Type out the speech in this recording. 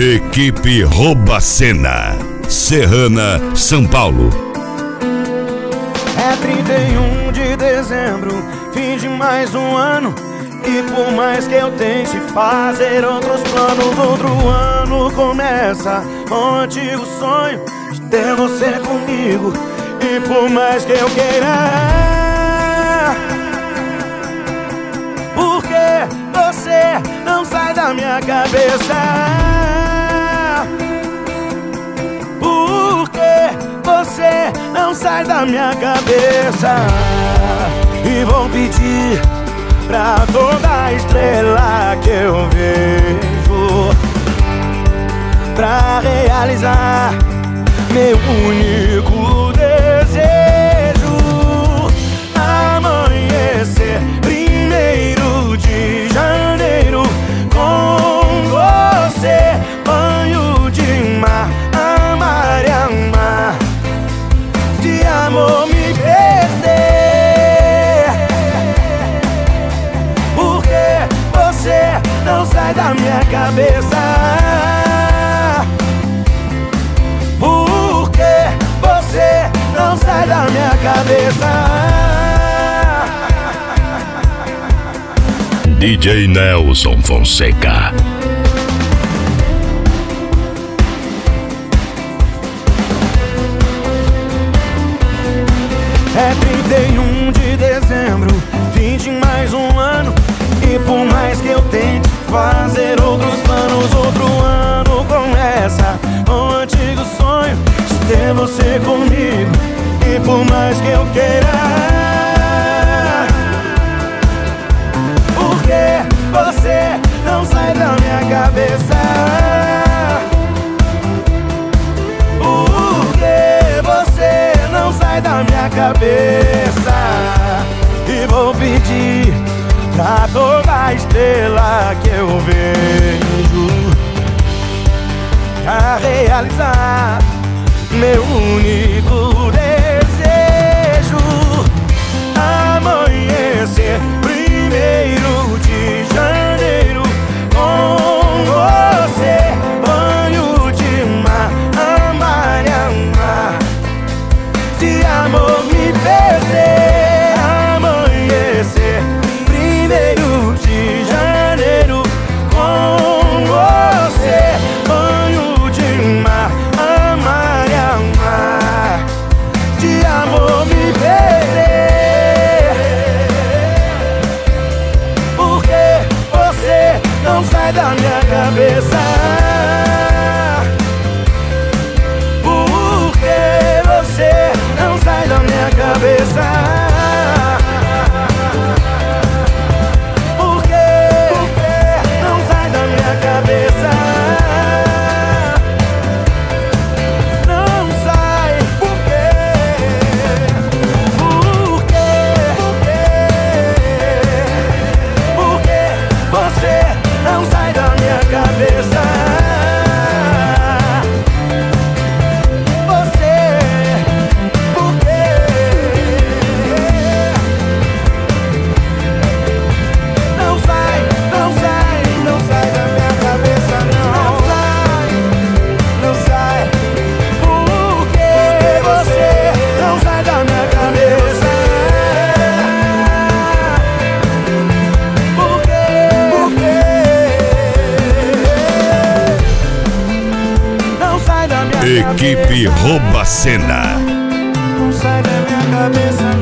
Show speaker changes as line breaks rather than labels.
Equipe Rouba Cena, Serrana, São Paulo.
É 31 de dezembro, fim de mais um ano. E por mais que eu tente fazer outros planos, outro ano começa com um antigo sonho de ter você comigo. E por mais que eu queira, porque você não sai da minha cabeça. Porque você não sai da minha cabeça. E vou pedir pra toda estrela que eu vejo pra realizar meu único desejo: amanhecer 1º de janeiro com você, banho de mar, amar e amar, de amor me perder. Porque você não sai da minha cabeça. Porque você não sai da minha cabeça.
DJ Nelson Fonseca.
É 31 de dezembro, fim de mais um ano. E por mais que eu tente fazer outros planos, outro ano começa com um antigo sonho de ter você comigo. E por mais que eu queira, porque você não sai da minha cabeça. Porque você não sai da minha cabeça. E vou pedir pra toda estrela que eu vejo pra realizar meu único desejo: amanhecer 1º de janeiro com você, banho de mar, amar e amar, de amor me perder. Amanhecer 1º de janeiro com você, banho de mar, amar e amar, de amor me perder. Porque você não sai da minha cabeça. Porque você não sai da minha cabeça.
Equipe Rouba Cena.
Não sai da minha cabeça.